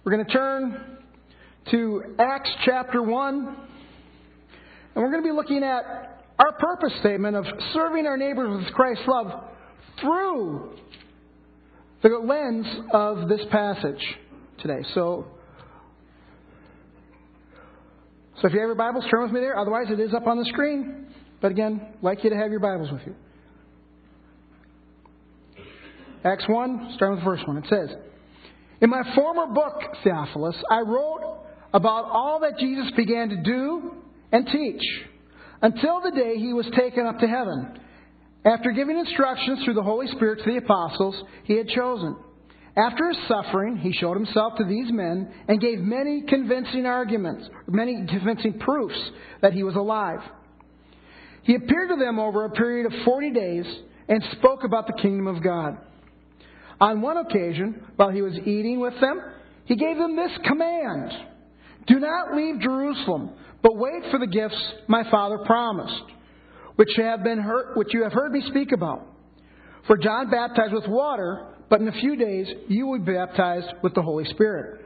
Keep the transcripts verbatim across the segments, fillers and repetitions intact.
We're going to turn to Acts chapter one, and we're going to be looking at our purpose statement of serving our neighbors with Christ's love through the lens of this passage today. So, so if you have your Bibles, turn with me there. Otherwise, it is up on the screen. But again, I'd like you to have your Bibles with you. Acts one, starting with the first one. It says, "In my former book, Theophilus, I wrote about all that Jesus began to do and teach until the day he was taken up to heaven, after giving instructions through the Holy Spirit to the apostles he had chosen. After his suffering, he showed himself to these men and gave many convincing arguments, many convincing proofs that he was alive. He appeared to them over a period of forty days and spoke about the kingdom of God. On one occasion, while he was eating with them, he gave them this command: 'Do not leave Jerusalem, but wait for the gifts my Father promised, which have been heard, which you have heard me speak about. For John baptized with water, but in a few days you will be baptized with the Holy Spirit.'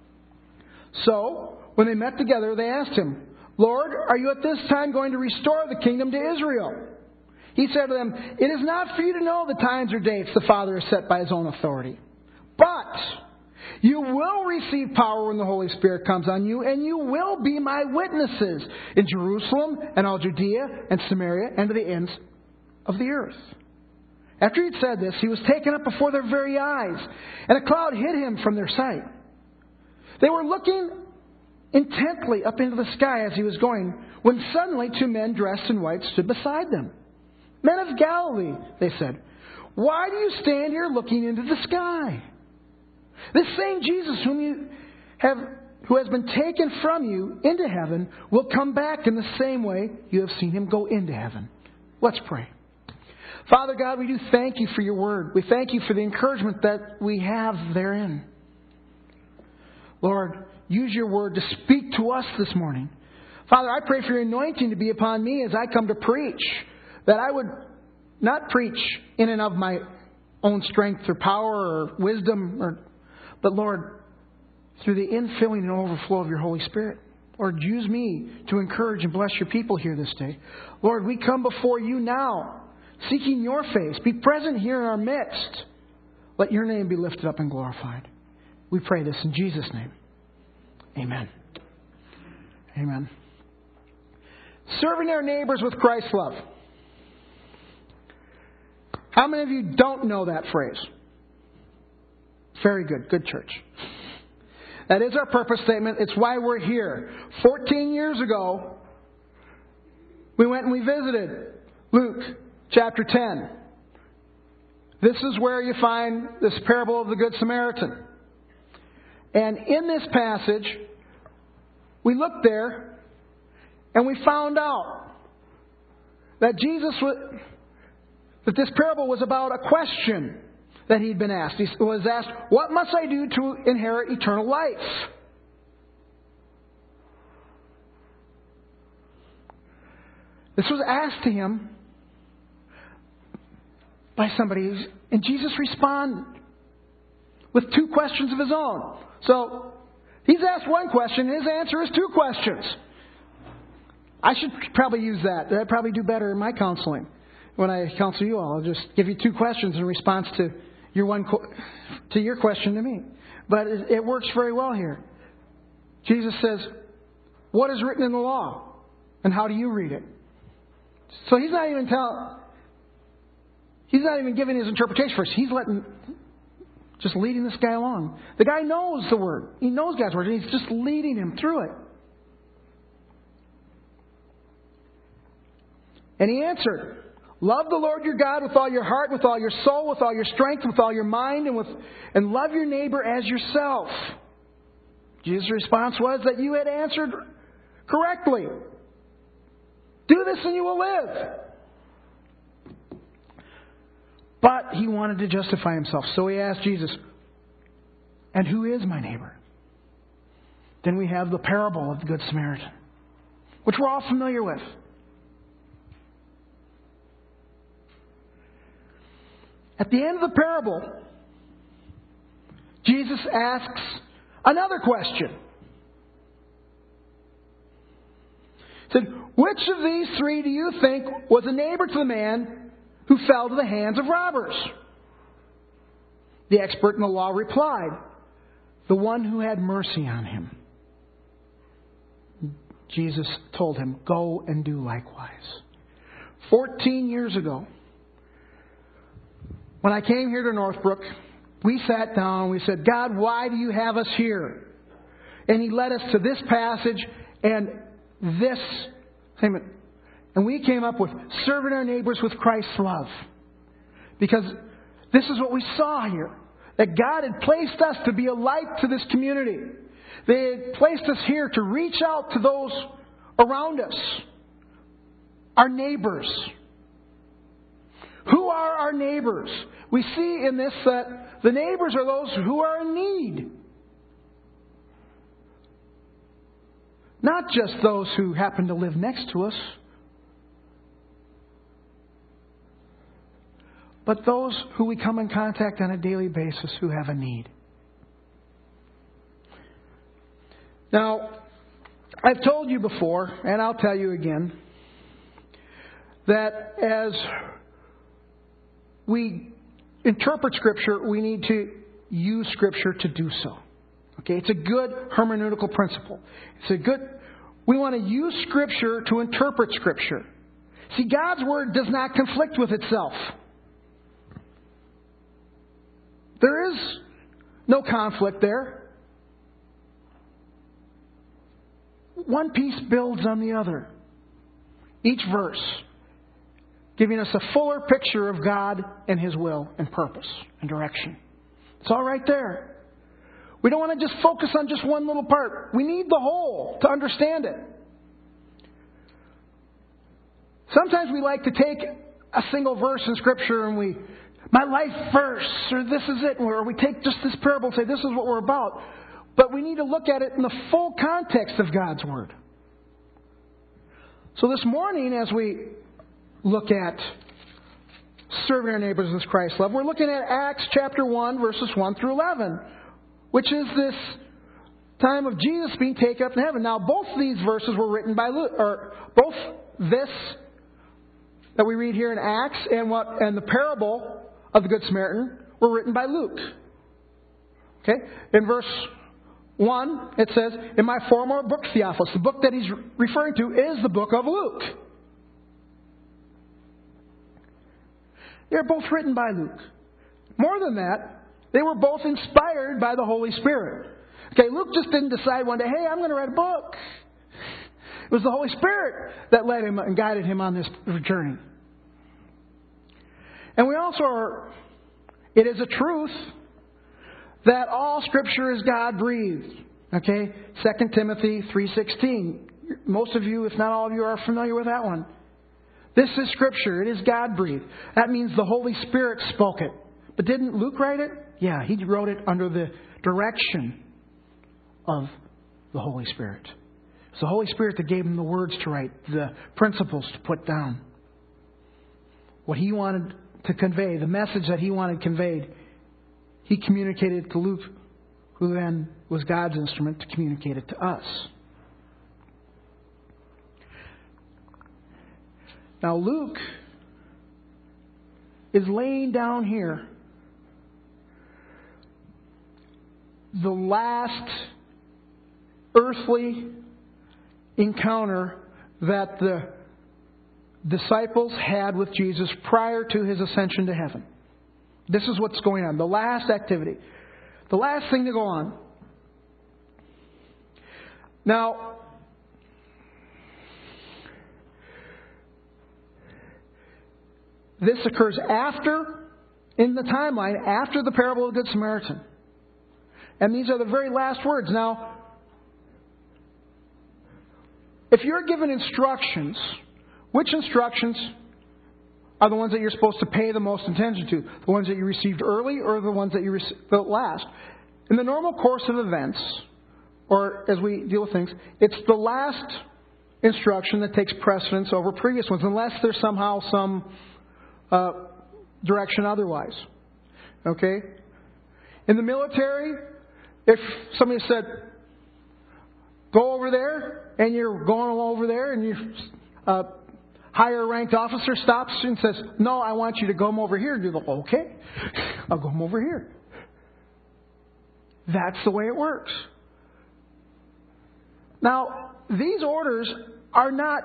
So, when they met together, they asked him, 'Lord, are you at this time going to restore the kingdom to Israel?' He said to them, 'It is not for you to know the times or dates the Father has set by his own authority. But you will receive power when the Holy Spirit comes on you, and you will be my witnesses in Jerusalem and all Judea and Samaria and to the ends of the earth.' After he had said this, he was taken up before their very eyes, and a cloud hid him from their sight. They were looking intently up into the sky as he was going, when suddenly two men dressed in white stood beside them. 'Men of Galilee,' they said, 'why do you stand here looking into the sky? This same Jesus whom you have, who has been taken from you into heaven will come back in the same way you have seen him go into heaven.'" Let's pray. Father God, we do thank you for your word. We thank you for the encouragement that we have therein. Lord, use your word to speak to us this morning. Father, I pray for your anointing to be upon me as I come to preach, that I would not preach in and of my own strength or power or wisdom, or, but Lord, through the infilling and overflow of your Holy Spirit. Lord, use me to encourage and bless your people here this day. Lord, we come before you now, seeking your face. Be present here in our midst. Let your name be lifted up and glorified. We pray this in Jesus' name. Amen. Amen. Serving our neighbors with Christ's love. How many of you don't know that phrase? Very good. Good church. That is our purpose statement. It's why we're here. Fourteen years ago, we went and we visited Luke chapter ten. This is where you find this parable of the Good Samaritan. And in this passage, we looked there and we found out that Jesus was... that this parable was about a question that he'd been asked. He was asked, "What must I do to inherit eternal life?" This was asked to him by somebody, and Jesus responded with two questions of his own. So, he's asked one question, his answer is two questions. I should probably use that. I'd probably do better in my counseling. When I counsel you all, I'll just give you two questions in response to your one to your question to me. But it, it works very well here. Jesus says, "What is written in the law, and how do you read it?" So he's not even telling. He's not even giving his interpretation first. He's letting, just leading this guy along. The guy knows the word. He knows God's word, and he's just leading him through it. And he answered, "Love the Lord your God with all your heart, with all your soul, with all your strength, with all your mind, and with and love your neighbor as yourself." Jesus' response was that you had answered correctly. Do this and you will live. But he wanted to justify himself. So he asked Jesus, "And who is my neighbor?" Then we have the parable of the Good Samaritan, which we're all familiar with. At the end of the parable, Jesus asks Another question. He said, which of these three do you think was a neighbor to the man who fell to the hands of robbers? The expert in the law replied, the one who had mercy on him. Jesus told him, go and do likewise. Fourteen years ago, when I came here to Northbrook, we sat down and we said, God, why do you have us here? And He led us to this passage and this statement. And we came up with serving our neighbors with Christ's love. Because this is what we saw here. That God had placed us to be a light to this community. They had placed us here to reach out to those around us. Our neighbors. Who are our neighbors? We see in this that the neighbors are those who are in need. Not just those who happen to live next to us, but those who we come in contact on a daily basis who have a need. Now, I've told you before, and I'll tell you again, that as we interpret Scripture, we need to use Scripture to do so. Okay, it's a good hermeneutical principle. It's a good. We want to use Scripture to interpret Scripture. See, God's Word does not conflict with itself. There is no conflict there. One piece builds on the other. Each verse giving us a fuller picture of God and His will and purpose and direction. It's all right there. We don't want to just focus on just one little part. We need the whole to understand it. Sometimes we like to take a single verse in Scripture and we, my life verse, or this is it, or we take just this parable and say this is what we're about. But we need to look at it in the full context of God's Word. So this morning, as we look at serving our neighbors with Christ's love, we're looking at Acts chapter one, verses one through eleven, which is this time of Jesus being taken up to heaven. Now, both of these verses were written by Luke, or both this that we read here in Acts and what and the parable of the Good Samaritan were written by Luke. Okay? In verse one, it says, in my former book, Theophilus, the book that he's referring to is the book of Luke. They're both written by Luke. More than that, they were both inspired by the Holy Spirit. Okay, Luke just didn't decide one day, hey, I'm going to write a book. It was the Holy Spirit that led him and guided him on this journey. And we also are, it is a truth that all Scripture is God-breathed. Okay? Second Timothy three sixteen. Most of you, if not all of you, are familiar with that one. This is Scripture. It is God-breathed. That means the Holy Spirit spoke it. But didn't Luke write it? Yeah, he wrote it under the direction of the Holy Spirit. It's the Holy Spirit that gave him the words to write, the principles to put down. What he wanted to convey, the message that he wanted conveyed, he communicated to Luke, who then was God's instrument to communicate it to us. Now Luke is laying down here the last earthly encounter that the disciples had with Jesus prior to His ascension to heaven. This is what's going on. The last activity. The last thing to go on. Now, this occurs after, in the timeline, after the parable of the Good Samaritan. And these are the very last words. Now, if you're given instructions, which instructions are the ones that you're supposed to pay the most attention to? The ones that you received early or the ones that you received last? In the normal course of events, or as we deal with things, it's the last instruction that takes precedence over previous ones, unless there's somehow some uh, direction otherwise. Okay? In the military, if somebody said, go over there, and you're going over there, and you uh, higher ranked officer stops and says, no, I want you to go over here. And you're like, okay, I'll go over here. That's the way it works. Now, these orders are not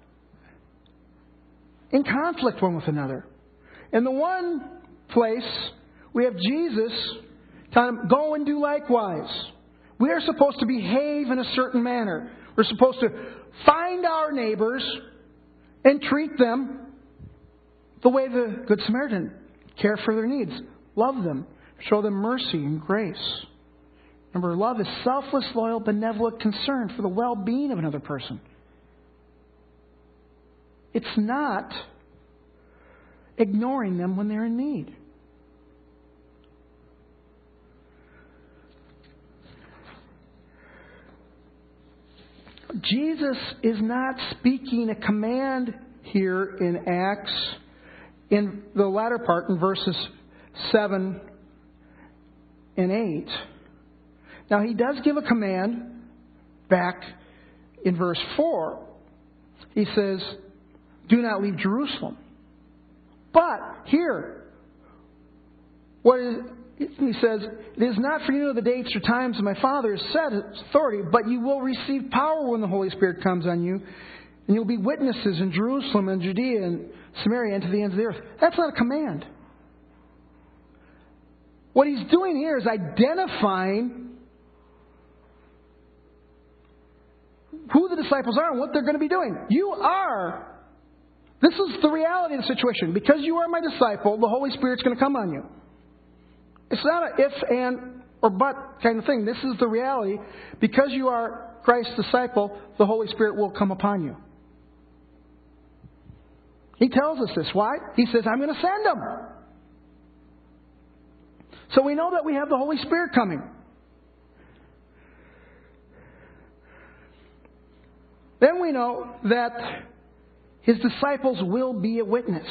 in conflict one with another. In the one place, we have Jesus telling them, go and do likewise. We are supposed to behave in a certain manner. We're supposed to find our neighbors and treat them the way the Good Samaritan, care for their needs, love them, show them mercy and grace. Remember, love is selfless, loyal, benevolent concern for the well-being of another person. It's not ignoring them when they're in need. Jesus is not speaking a command here in Acts in the latter part in verses seven and eight. Now, he does give a command back in verse four. He says, do not leave Jerusalem. But here, what is, he says, it is not for you to know the dates or times that my Father has set his authority, but you will receive power when the Holy Spirit comes on you, and you'll be witnesses in Jerusalem and Judea and Samaria and to the ends of the earth. That's not a command. What he's doing here is identifying who the disciples are and what they're going to be doing. You are. This is the reality of the situation. Because you are my disciple, the Holy Spirit's going to come on you. It's not an if, and, or but kind of thing. This is the reality. Because you are Christ's disciple, the Holy Spirit will come upon you. He tells us this. Why? He says, I'm going to send them. So we know that we have the Holy Spirit coming. Then we know that his disciples will be a witness.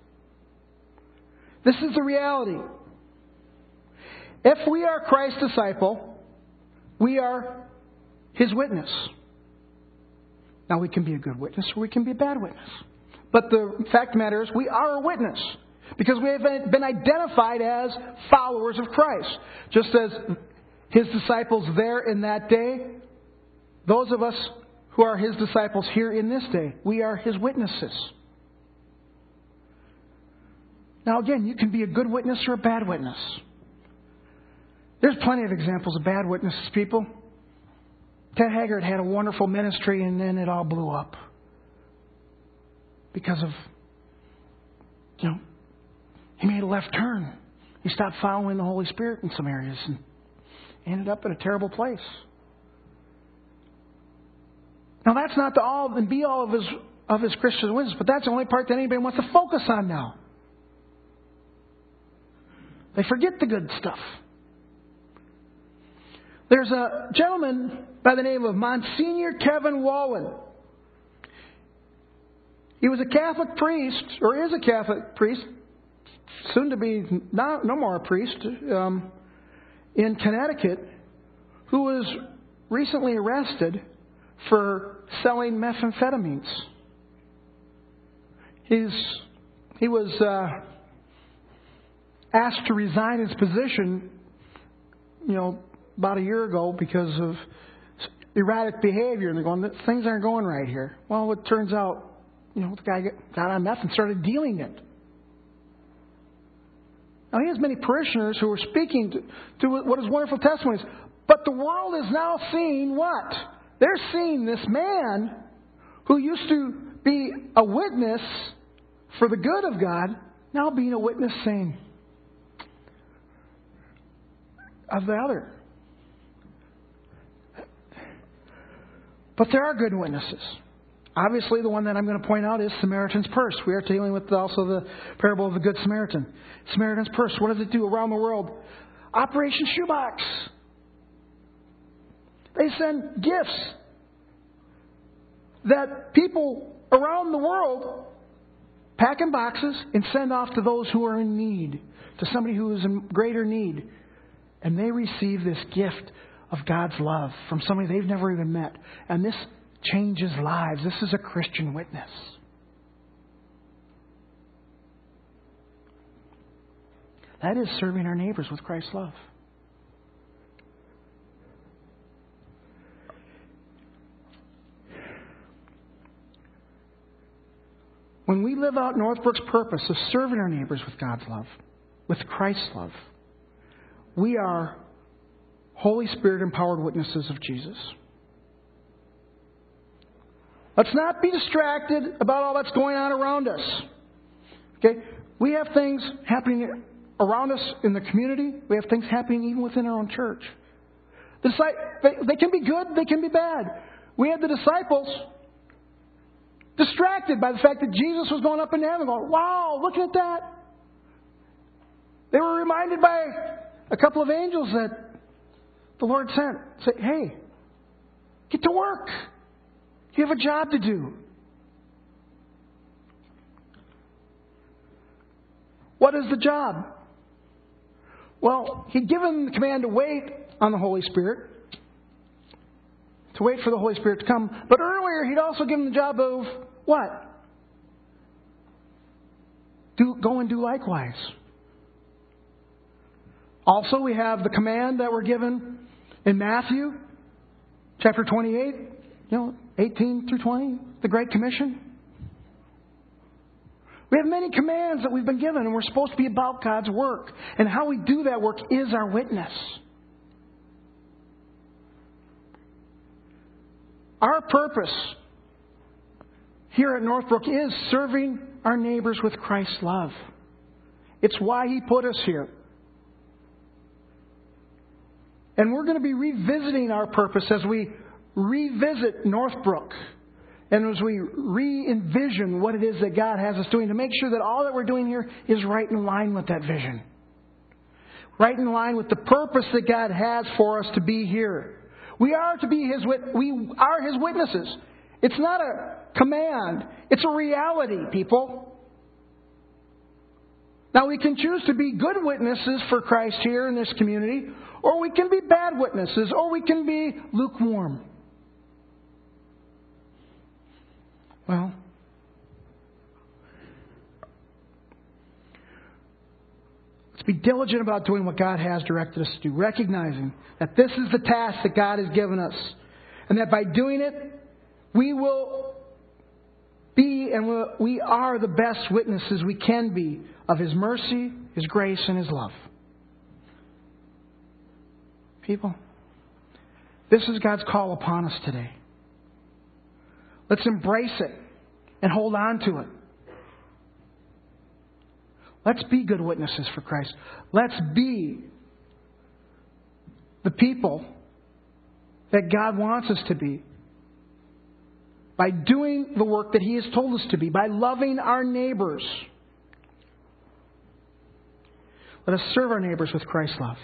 This is the reality. If we are Christ's disciple, we are his witness. Now, we can be a good witness or we can be a bad witness. But the fact of the matter is, we are a witness. Because we have been identified as followers of Christ. Just as his disciples there in that day, those of us who are his disciples here in this day, we are his witnesses. Now again, you can be a good witness or a bad witness. There's plenty of examples of bad witnesses, people. Ted Haggard had a wonderful ministry and then it all blew up. Because of, you know, he made a left turn. He stopped following the Holy Spirit in some areas and ended up in a terrible place. Now that's not the all and be all of his of his Christian witness, but that's the only part that anybody wants to focus on now. They forget the good stuff. There's a gentleman by the name of Monsignor Kevin Wallen. He was a Catholic priest, or is a Catholic priest, soon to be not, no more a priest, um, in Connecticut, who was recently arrested for selling methamphetamines. He's, he was uh, asked to resign his position, you know, about a year ago because of erratic behavior. And they're going, things aren't going right here. Well, it turns out, you know, the guy got on meth and started dealing it. Now, he has many parishioners who are speaking to, to what his wonderful testimonies. But the world is now seeing what? They're seeing this man who used to be a witness for the good of God, now being a witness saying of the other. But there are good witnesses. Obviously, the one that I'm going to point out is Samaritan's Purse. We are dealing with also the parable of the Good Samaritan. Samaritan's Purse, what does it do around the world? Operation Shoebox. They send gifts that people around the world pack in boxes and send off to those who are in need, to somebody who is in greater need. And they receive this gift of God's love from somebody they've never even met. And this changes lives. This is a Christian witness. That is serving our neighbors with Christ's love. When we live out Northbrook's purpose of serving our neighbors with God's love, with Christ's love, we are Holy Spirit empowered witnesses of Jesus. Let's not be distracted about all that's going on around us. Okay? We have things happening around us in the community. We have things happening even within our own church. The, they can be good, they can be bad. We had the disciples distracted by the fact that Jesus was going up into heaven, going, wow, look at that. They were reminded by a couple of angels that the Lord sent. Say, hey, get to work. You have a job to do. What is the job? Well, He'd given the command to wait on the Holy Spirit, to wait for the Holy Spirit to come. But earlier, He'd also given the job of what? Do, go and do likewise. Also, we have the command that we're given in Matthew chapter twenty-eight, you know, eighteen through twenty, the Great Commission. We have many commands that we've been given, and we're supposed to be about God's work. And how we do that work is our witness. Our purpose here at Northbrook is serving our neighbors with Christ's love. It's why He put us here. And we're going to be revisiting our purpose as we revisit Northbrook and as we re-envision what it is that God has us doing to make sure that all that we're doing here is right in line with that vision. Right in line with the purpose that God has for us to be here. We are to be His wit- we are His witnesses. It's not a command. It's a reality, people. Now we can choose to be good witnesses for Christ here in this community, or we can be bad witnesses, or we can be lukewarm. Well, let's be diligent about doing what God has directed us to do, recognizing that this is the task that God has given us, and that by doing it, we will be and we are the best witnesses we can be of His mercy, His grace, and His love. People, this is God's call upon us today. Let's embrace it and hold on to it. Let's be good witnesses for Christ. Let's be the people that God wants us to be by doing the work that He has told us to be, by loving our neighbors. Let us serve our neighbors with Christ's love.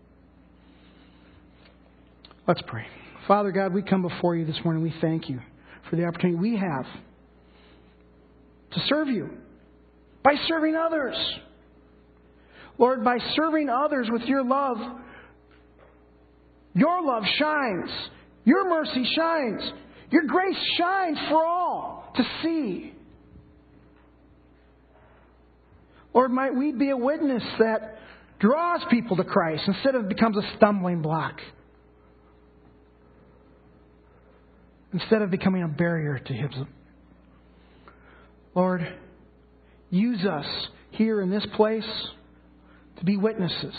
Let's pray. Father God, we come before You this morning. We thank You for the opportunity we have to serve You by serving others. Lord, by serving others with Your love, Your love shines. Your mercy shines. Your grace shines for all to see. Lord, might we be a witness that draws people to Christ instead of becomes a stumbling block. Instead of becoming a barrier to His. Lord, use us here in this place to be witnesses.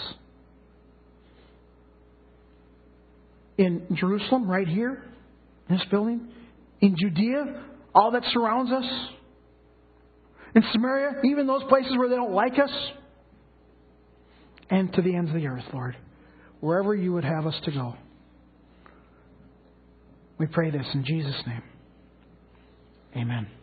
In Jerusalem, right here, in this building. In Judea, all that surrounds us. In Samaria, even those places where they don't like us. And to the ends of the earth, Lord. Wherever You would have us to go. We pray this in Jesus' name. Amen.